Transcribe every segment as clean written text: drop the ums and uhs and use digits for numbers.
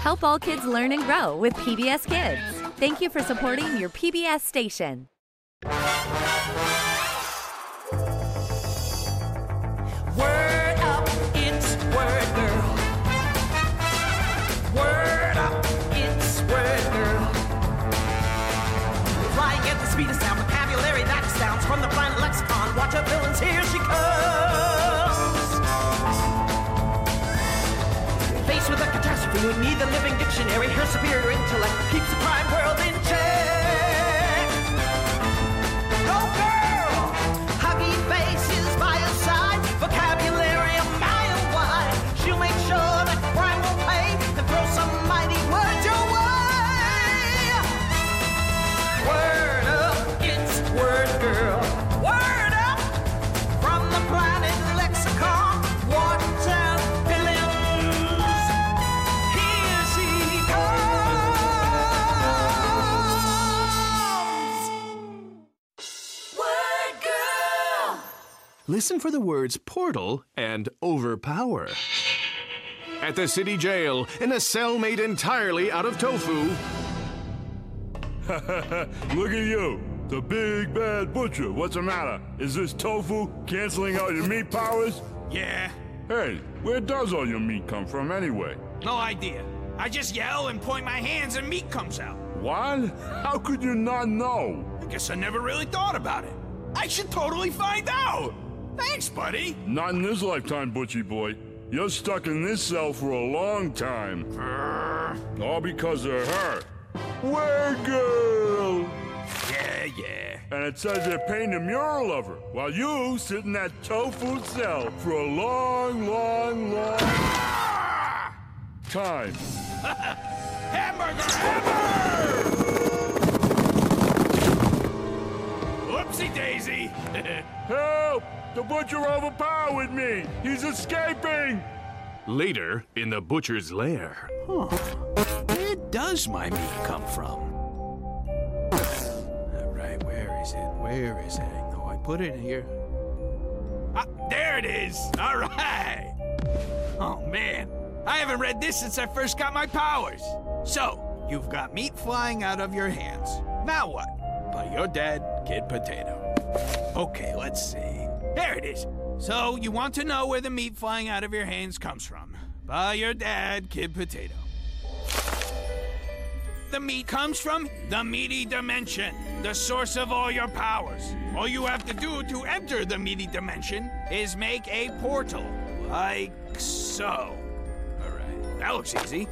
Help all kids learn and grow with PBS Kids. Thank you for supporting your PBS station. Word up, it's Word Girl. Word up, it's Word Girl. Flying at the speed of sound, vocabulary that astounds from the planet lexicon. Watch her villains, here she comes. Faced with a catastrophe, we need the living dictionary. Her superior intellect keeps the crime world in check. Go girl! Huggy faces by her side, vocabulary a mile wide. She'll make sure that crime will pay and throw some mighty words your way. Word up, it's Word Girl. Word up from the planet lexicon. Water villains. Here she comes. Word Girl. Listen for the words portal and overpower. At the city jail, in a cell made entirely out of tofu. Look at you, the big bad butcher. What's the matter? Is this tofu canceling out your meat powers? Yeah, Hey, where does all your meat come from anyway? no idea. I just yell and point my hands and meat comes out. What? How could you not know? I guess I never really thought about it. I should totally find out. Thanks, buddy. Not in this lifetime, Butchie boy. You're stuck in this cell for a long time. All because of her. Word Girl! Yeah. And it says they're painting a mural of her, while you sit in that tofu cell for a long time. Hamburger! Whoopsie daisy. Help! The butcher overpowered me! He's escaping! Later, in the butcher's lair. Where does my meat come from? All right, where is it? Where is it? No, I put it here. Ah, there it is. All right. Oh, man. I haven't read this since I first got my powers. So, you've got meat flying out of your hands. Now what? But you're dead, Kid Potato. Okay, let's see. There it is. So, you want to know where the meat flying out of your hands comes from. By your dad, Kid Potato. The meat comes from the meaty dimension, the source of all your powers. All you have to do to enter the meaty dimension is make a portal, like so. All right, that looks easy.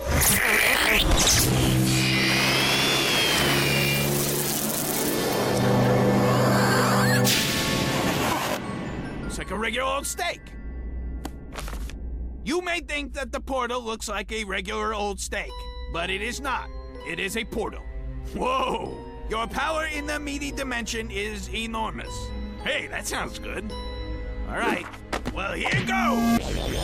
It's like a regular old steak. You may think that the portal looks like a regular old steak, but it is not. It is a portal. Whoa! Your power in the meaty dimension is enormous. Hey, that sounds good. All right, well, here goes.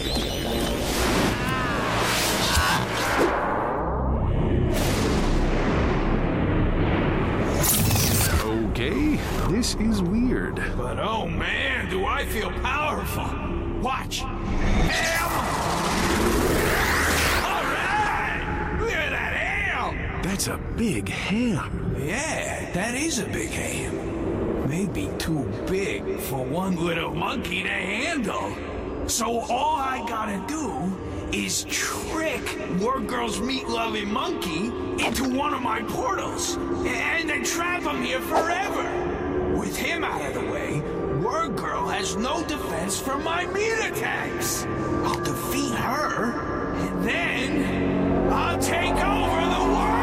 Okay, this is weird. But oh man, do I feel powerful. Watch. Ham! All right! Look at that ham! That's a big ham. Yeah, that is a big ham. Maybe too big for one little monkey to handle. So all I gotta do is trick Word Girl's meat-loving monkey into one of my portals and then trap him here forever. With him out of the way, Word Girl has no defense from my meat attacks. I'll defeat her, and then I'll take over the world.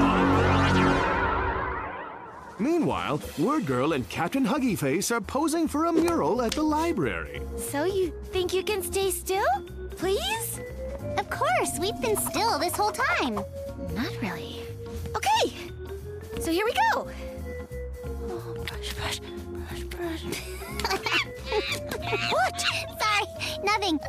Meanwhile, Word Girl and Captain Huggy Face are posing for a mural at the library. So you think you can stay still? Please? Of course, we've been still this whole time. Not really. Okay, so here we go. Oh, brush. What? Sorry, nothing.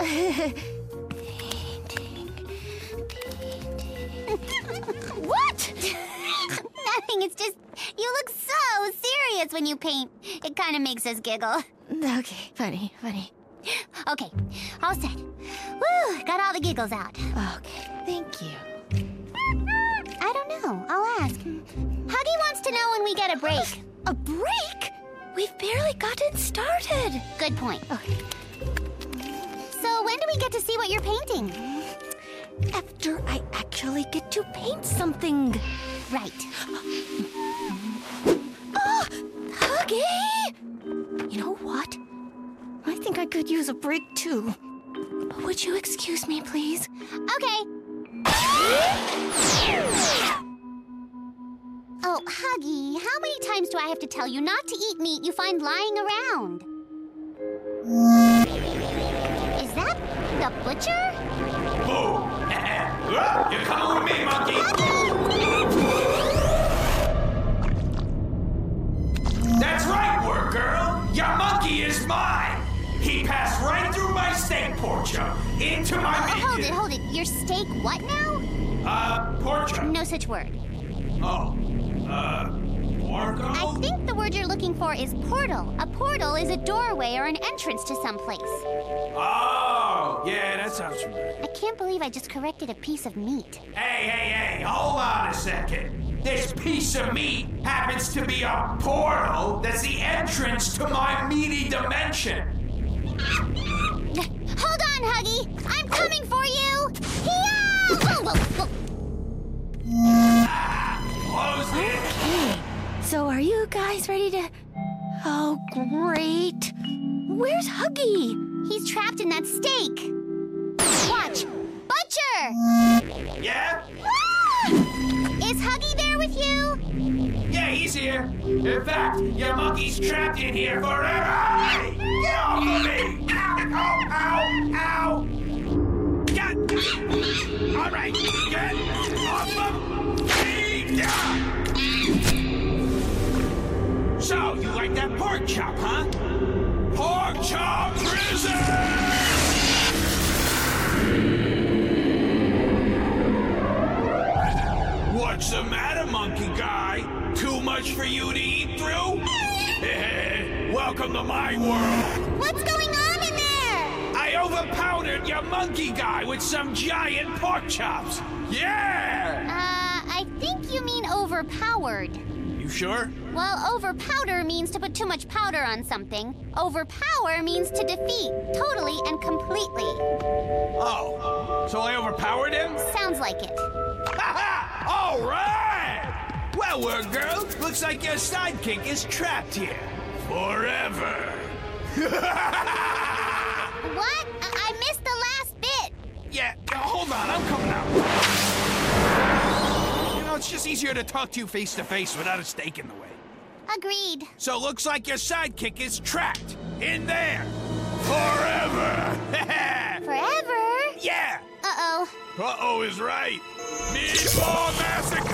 What? Nothing, it's just, you look so serious when you paint. It kind of makes us giggle. Okay, funny. Okay, all set. Woo, got all the giggles out. Okay, thank you. about a break? A break? We've barely gotten started. Good point. So when do we get to see what you're painting? After I actually get to paint something. Right. Oh, Huggy! You know what? I think I could use a break too. Would you excuse me, please? Okay. Oh, Huggy, how many times do I have to tell you not to eat meat you find lying around? Is that the butcher? Boo! You're coming with me, monkey! That's right, word girl! Your monkey is mine! He passed right through my steak pork chop into my meat. Hold it. Your steak what now? Pork chop. No such word. Oh, porco? I think the word you're looking for is portal. A portal is a doorway or an entrance to some place. Oh, yeah, that sounds familiar. I can't believe I just corrected a piece of meat. Hey, hold on a second. This piece of meat happens to be a portal that's the entrance to my meaty dimension. Hold on, Huggy! I'm coming for you! Here! Close it. Okay, so are you guys ready to... Oh, great. Where's Huggy? He's trapped in that steak. Watch! Butcher! Yeah? Is Huggy there with you? Yeah, he's here. In fact, your monkey's trapped in here forever. Hey, get off of me! Ow! Get! All right, get off of me! So, you like that pork chop, huh? Pork chop prison! What's the matter, monkey guy? Too much for you to eat through? Welcome to my world. What's going on in there? I overpowered your monkey guy with some giant pork chops. Yeah! I think you mean overpowered. You sure? Well, overpowder means to put too much powder on something. Overpower means to defeat, totally and completely. Oh, so I overpowered him? Sounds like it. Ha! All right! Well, word girl, looks like your sidekick is trapped here. Forever. What? I missed the last bit. Yeah, hold on, I'm coming out. You know, it's just easier to talk to you face to face without a stake in the way. Agreed. So looks like your sidekick is trapped in there. Forever. Forever? Yeah. Uh-oh. Uh-oh is right. Meatball Massacre!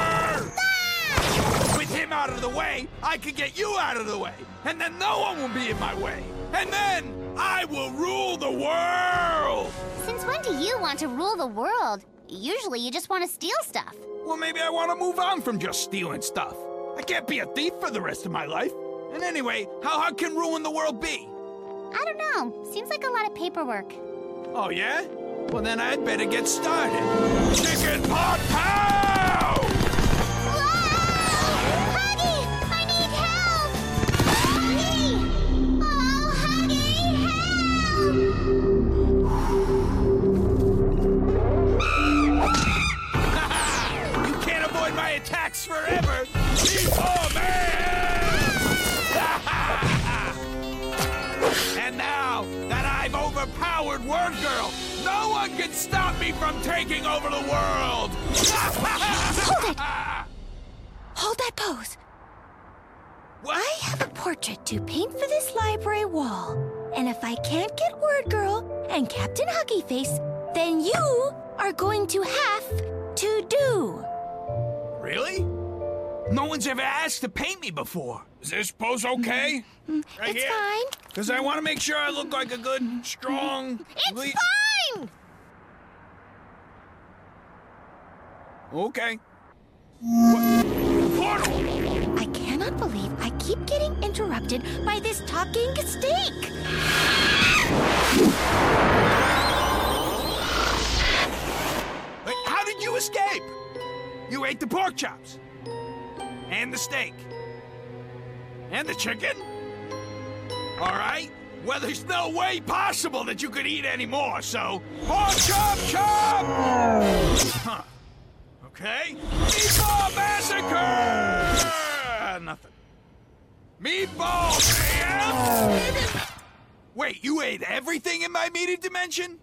Ah! With him out of the way, I could get you out of the way. And then no one will be in my way. And then I will rule the world! Since when do you want to rule the world? Usually you just want to steal stuff. Well, maybe I want to move on from just stealing stuff. I can't be a thief for the rest of my life. And anyway, how hard can ruling the world be? I don't know. Seems like a lot of paperwork. Oh, yeah? Well, then I'd better get started. Chicken pot pow! Whoa! Huggy! I need help! Huggy! Oh, Huggy, help! You can't avoid my attacks forever! Meatball Man! And now that I've overpowered Word Girl, no one can stop me from taking over the world! Hold it! Hold that pose. What? I have a portrait to paint for this library wall. And if I can't get Word Girl and Captain Huggy Face, then you are going to have to do. Really? No one's ever asked to paint me before. Is this pose okay? Right It's here? fine. Because I want to make sure I look like a good, strong... It's fine! Okay. What? Portal! I cannot believe I keep getting interrupted by this talking steak. Wait, how did you escape? You ate the pork chops. And the steak. And the chicken? All right. Well, there's no way possible that you could eat any more, so... More chop chop! Huh. Okay. Meatball massacre! Nothing. Meatball, man! Wait, you ate everything in my meaty dimension?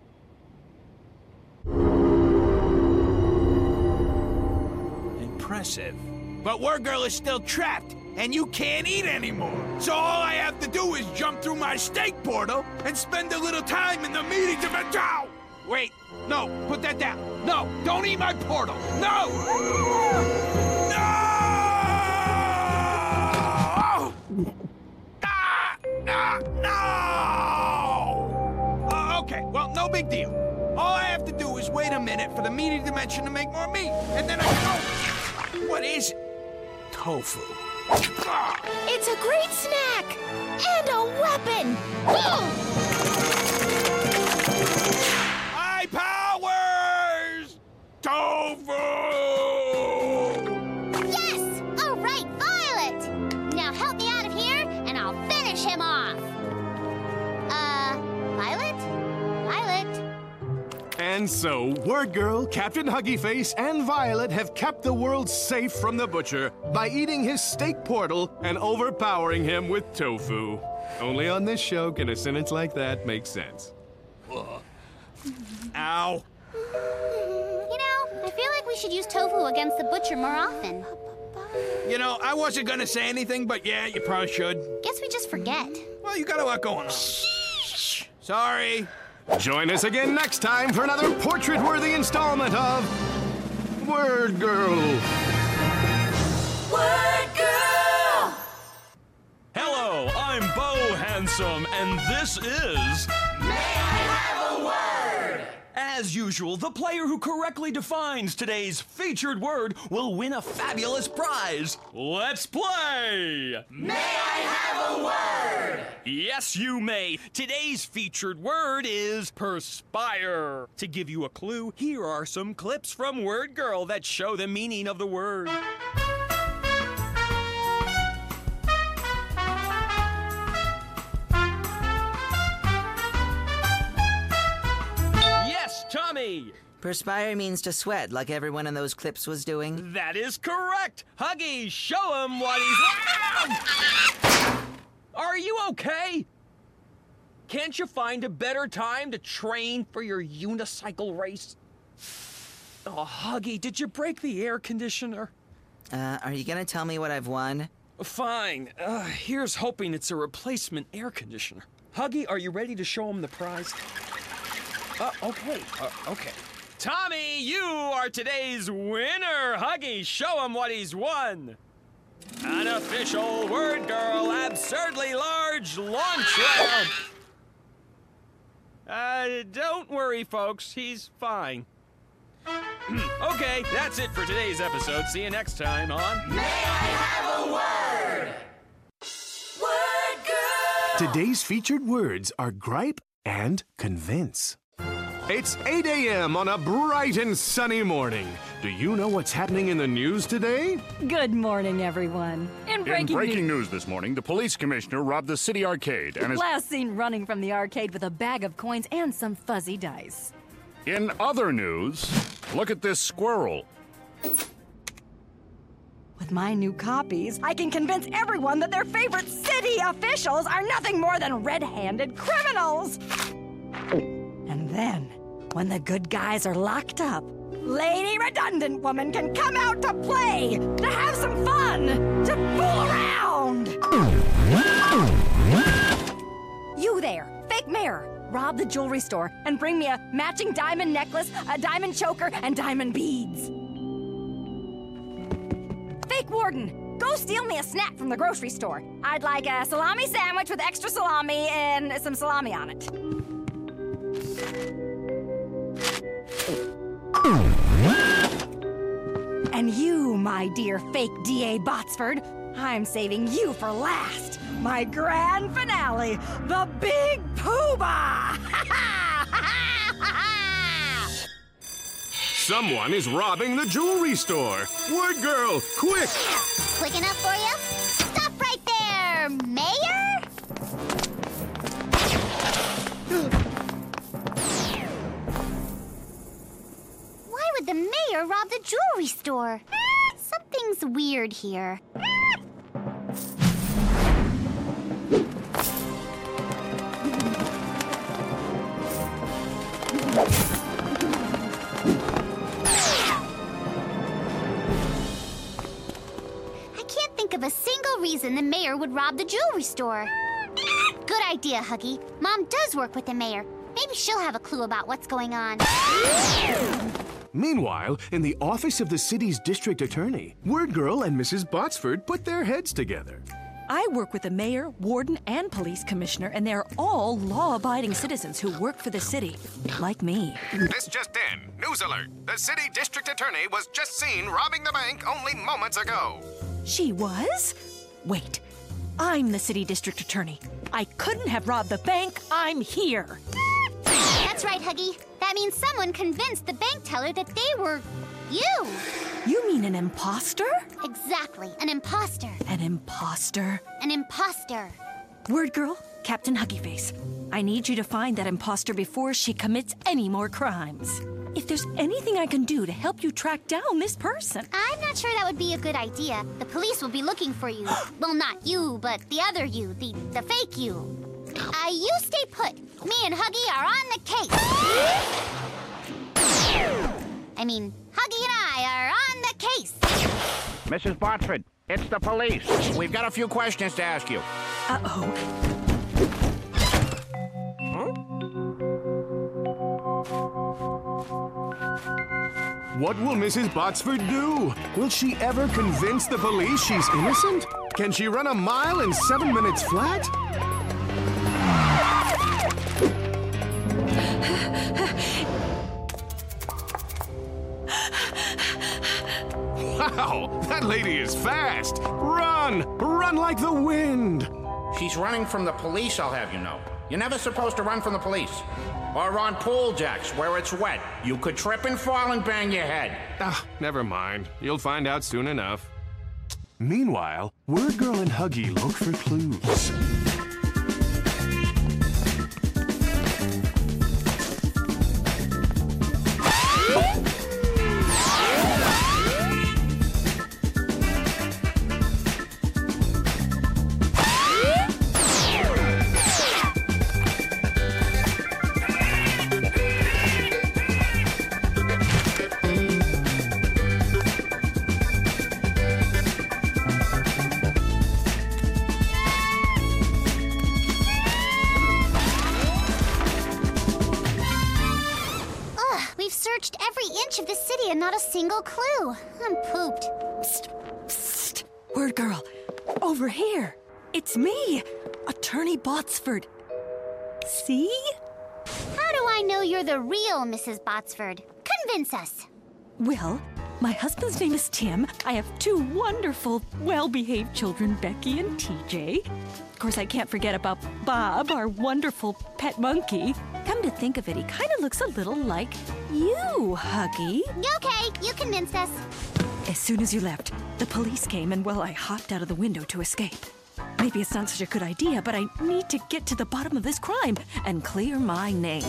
Impressive. But Word Girl is still trapped, and you can't eat anymore. So all I have to do is jump through my steak portal and spend a little time in the meaty dimension. Wait, no, put that down. No, don't eat my portal. No! No! No! Okay, well, no big deal. All I have to do is wait a minute for the meaty dimension to make more meat, and then I can... What is it? Tofu. It's a great snack and a weapon. High powers! Tofu! Yes! All right, Violet! Now help me out of here, and I'll finish him off. Violet? Violet? And so, Word Girl, Captain Huggy Face, and Violet have kept the world safe from the butcher by eating his steak portal and overpowering him with tofu. Only on this show can a sentence like that make sense. Ow. You know, I feel like we should use tofu against the butcher more often. You know, I wasn't gonna say anything, but yeah, you probably should. Guess we just forget. Well, you got a lot going on. Sorry. Join us again next time for another portrait-worthy installment of Word Girl. Word Girl! Hello, I'm Bo Handsome, and this is... May I have a word? As usual, the player who correctly defines today's featured word will win a fabulous prize. Let's play! May I have a word? Yes, you may. Today's featured word is perspire. To give you a clue, here are some clips from Word Girl that show the meaning of the word. Yes, Tommy! Perspire means to sweat, like everyone in those clips was doing. That is correct. Huggy, show him what he's... Are you okay? Can't you find a better time to train for your unicycle race? Oh, Huggy, did you break the air conditioner? Are you gonna tell me what I've won? Fine. Here's hoping it's a replacement air conditioner. Huggy, are you ready to show him the prize? Okay. Tommy, you are today's winner. Huggy, show him what he's won. An official Word Girl absurdly large launch round. Don't worry, folks. He's fine. Okay, that's it for today's episode. See you next time on... May I have a word? Word Girl! Today's featured words are gripe and convince. It's 8 a.m. on a bright and sunny morning. Do you know what's happening in the news today? Good morning, everyone. In breaking news this morning, the police commissioner robbed the city arcade and is... Last seen running from the arcade with a bag of coins and some fuzzy dice. In other news, look at this squirrel. With my new copies, I can convince everyone that their favorite city officials are nothing more than red-handed criminals. And then, when the good guys are locked up, Lady Redundant Woman can come out to play, to have some fun, to fool around. You there, fake mayor. Rob the jewelry store and bring me a matching diamond necklace, a diamond choker, and diamond beads. Fake warden, go steal me a snack from the grocery store. I'd like a salami sandwich with extra salami and some salami on it. And you, my dear fake D.A. Botsford, I'm saving you for last. My grand finale, the Big Poobah! Someone is robbing the jewelry store. Word Girl, quick! Quick enough for you? Stop right there! our mayor? Why would the mayor rob the jewelry store? Something's weird here. Of a single reason the mayor would rob the jewelry store. Good idea, Huggy. Mom does work with the mayor. Maybe she'll have a clue about what's going on. Meanwhile, in the office of the city's district attorney, Word Girl and Mrs. Botsford put their heads together. I work with the mayor, warden, and police commissioner, and they're all law-abiding citizens who work for the city, like me. This just in. News alert. The city district attorney was just seen robbing the bank only moments ago. She was? Wait, I'm the city district attorney. I couldn't have robbed the bank. I'm here. That's right, Huggy. That means someone convinced the bank teller that they were you. You mean an imposter? Exactly, an imposter. An imposter? An imposter. Word Girl, Captain Huggyface, I need you to find that imposter before she commits any more crimes. If there's anything I can do to help you track down this person. I'm not sure that would be a good idea. The police will be looking for you. Well, not you, but the other you, the fake you. You stay put. Me and Huggy are on the case. I mean, Huggy and I are on the case. Mrs. Botsford, it's the police. We've got a few questions to ask you. Uh-oh. What will Mrs. Botsford do? Will she ever convince the police she's innocent? Can she run a mile in 7 minutes flat? Wow, that lady is fast. Run! Run like the wind! She's running from the police, I'll have you know. You're never supposed to run from the police. Or on pool decks where it's wet. You could trip and fall and bang your head. Ah, never mind. You'll find out soon enough. Meanwhile, Word Girl and Huggy look for clues. Of the city and not a single clue. I'm pooped. Psst, psst. Word Girl, over here. It's me, Attorney Botsford. See? How do I know you're the real Mrs. Botsford? Convince us. Well, my husband's name is Tim. I have two wonderful, well-behaved children, Becky and TJ. Of course, I can't forget about Bob, our wonderful pet monkey. Come to think of it, he kind of looks a little like you, Huggy. Okay, you convinced us. As soon as you left, the police came and, well, I hopped out of the window to escape. Maybe it's not such a good idea, but I need to get to the bottom of this crime and clear my name.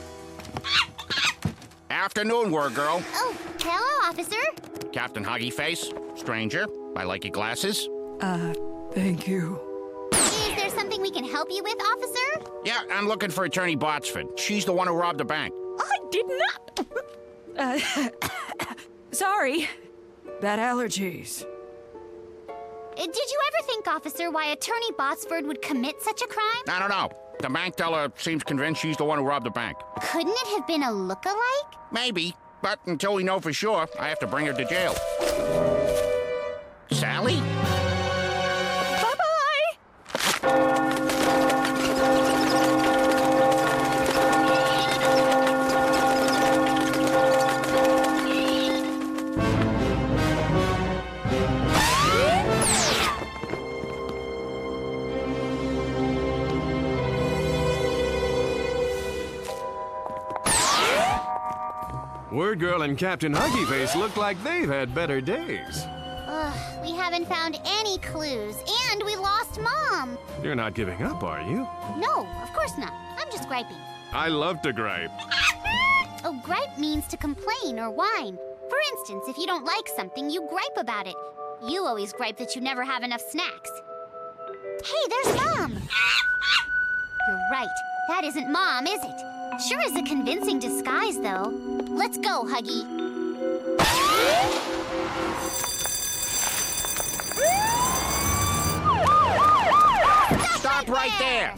Afternoon, Word Girl. Oh, hello, officer. Captain Huggyface. Stranger. I like your glasses. Thank you. Is there something we can help you with, officer? Yeah, I'm looking for Attorney Botsford. She's the one who robbed the bank. I did not. Sorry. Bad allergies. Did you ever think, officer, why Attorney Botsford would commit such a crime? I don't know. The bank teller seems convinced she's the one who robbed the bank. Couldn't it have been a look-alike? Maybe, but until we know for sure, I have to bring her to jail. Sally? Word Girl and Captain Huggyface look like they've had better days. We haven't found any clues, and we lost Mom. You're not giving up, are you? No, of course not. I'm just griping. I love to gripe. Oh, gripe means to complain or whine. For instance, if you don't like something, you gripe about it. You always gripe that you never have enough snacks. Hey, there's Mom! You're right. That isn't Mom, is it? Sure is a convincing disguise, though. Let's go, Huggy. Stop right there!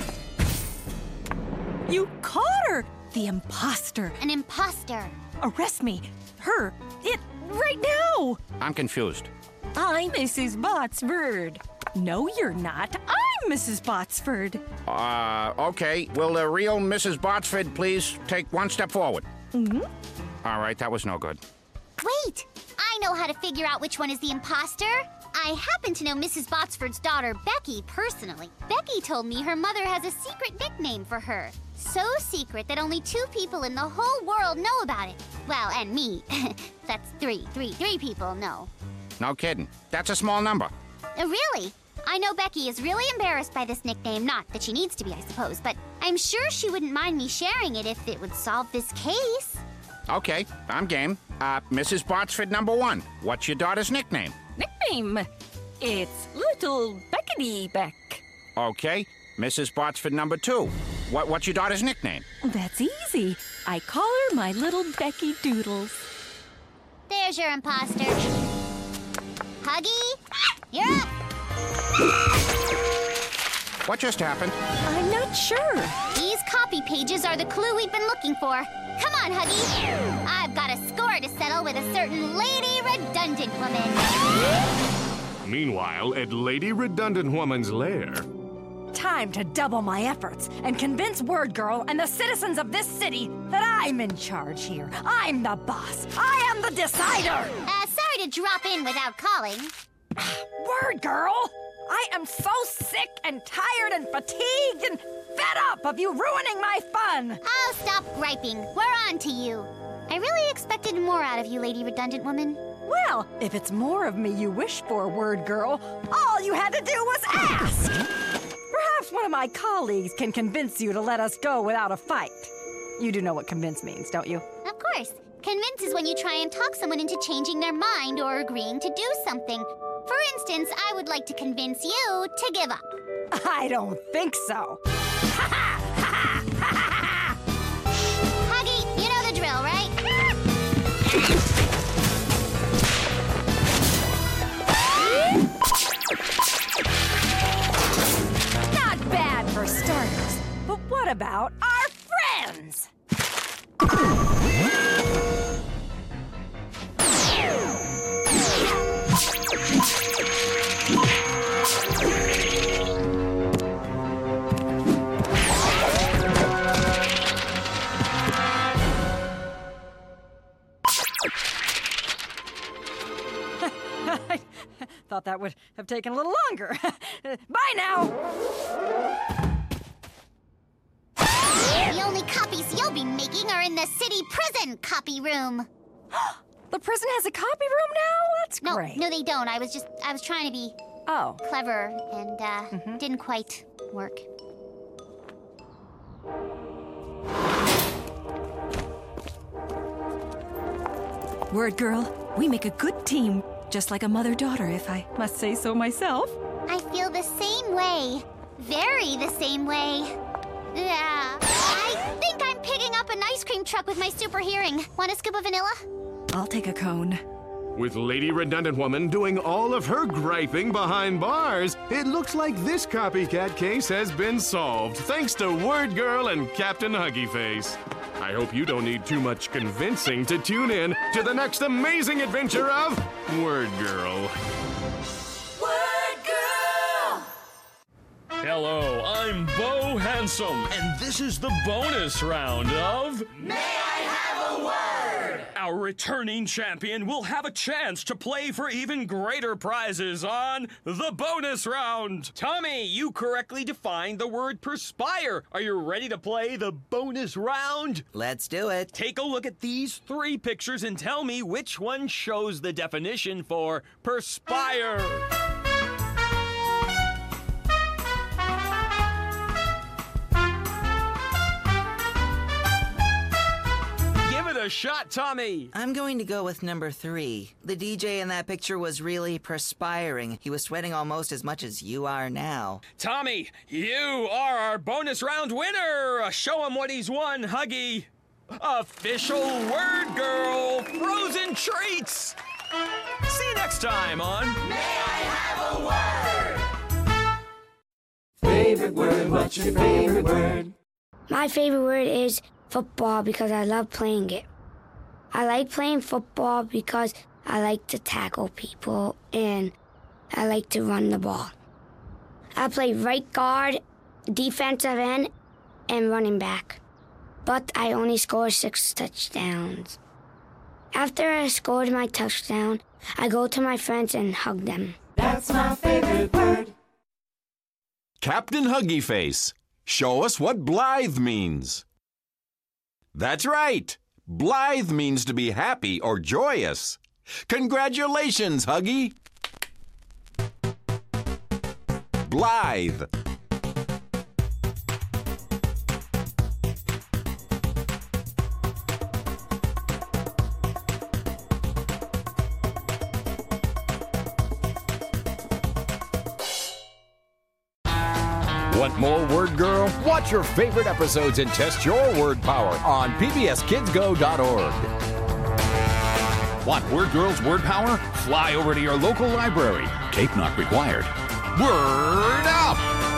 You caught her! The imposter. An imposter. Arrest me. Her. It. Right now. I'm confused. I'm Mrs. Botsford. No, you're not. I'm Mrs. Botsford. Okay. Will the real Mrs. Botsford please take one step forward? Mm-hmm. All right, that was no good. Wait! I know how to figure out which one is the imposter. I happen to know Mrs. Botsford's daughter, Becky, personally. Becky told me her mother has a secret nickname for her. So secret that only 2 people in the whole world know about it. Well, and me. That's 3 people know. No kidding. That's a small number. Really? I know Becky is really embarrassed by this nickname. Not that she needs to be, I suppose, but I'm sure she wouldn't mind me sharing it if it would solve this case. Okay, I'm game. Mrs. Botsford number 1. What's your daughter's nickname? Nickname? It's Little Beckety Beck. Okay, Mrs. Botsford number 2. What's your daughter's nickname? That's easy. I call her my little Becky Doodles. There's your imposter. Huggy, you're up. What just happened? I'm not sure. These copy pages are the clue we've been looking for. Come on, Huggy. I've got a score to settle with a certain Lady Redundant Woman. Meanwhile, at Lady Redundant Woman's lair... Time to double my efforts and convince Word Girl and the citizens of this city that I'm in charge here. I'm the boss. I am the decider. Sorry to drop in without calling. Word Girl! I am so sick and tired and fatigued and fed up of you ruining my fun! Oh, stop griping. We're on to you. I really expected more out of you, Lady Redundant Woman. Well, if it's more of me you wish for, Word Girl, all you had to do was ask! Perhaps one of my colleagues can convince you to let us go without a fight. You do know what convince means, don't you? Of course. Convince is when you try and talk someone into changing their mind or agreeing to do something. For instance, I would like to convince you to give up. I don't think so. Huggy, you know the drill, right? Not bad for starters. But what about our friends? Thought that would have taken a little longer. Bye now! The only copies you'll be making are in the city prison copy room. The prison has a copy room now? That's great. No, they don't. I was trying to be clever and didn't quite work. Word Girl, we make a good team. Just like a mother-daughter, if I must say so myself. I feel the same way. Very the same way. I think I'm picking up an ice cream truck with my super hearing. Want a scoop of vanilla? I'll take a cone. With Lady Redundant Woman doing all of her griping behind bars, it looks like this copycat case has been solved, thanks to Word Girl and Captain Huggy Face. I hope you don't need too much convincing to tune in to the next amazing adventure of Word Girl. Word Girl! Hello, I'm Bo Handsome, and this is the bonus round of... May I have a word? Our returning champion will have a chance to play for even greater prizes on the bonus round. Tommy, you correctly defined the word perspire. Are you ready to play the bonus round? Let's do it. Take a look at these 3 pictures and tell me which one shows the definition for perspire. A shot, Tommy. I'm going to go with number 3. The DJ in that picture was really perspiring. He was sweating almost as much as you are now. Tommy, you are our bonus round winner. Show him what he's won, Huggy. Official Word Girl frozen treats. See you next time on May I Have a Word? Favorite word, what's your favorite word? My favorite word is football because I love playing it. I like playing football because I like to tackle people and I like to run the ball. I play right guard, defensive end, and running back. But I only scored 6 touchdowns. After I scored my touchdown, I go to my friends and hug them. That's my favorite word. Captain Huggy Face, show us what blithe means. That's right. Blithe means to be happy or joyous. Congratulations, Huggy. Blithe. Want more Word Girl? Watch your favorite episodes and test your word power on pbskidsgo.org. Want Word Girl's word power? Fly over to your local library. Tape not required. Word up!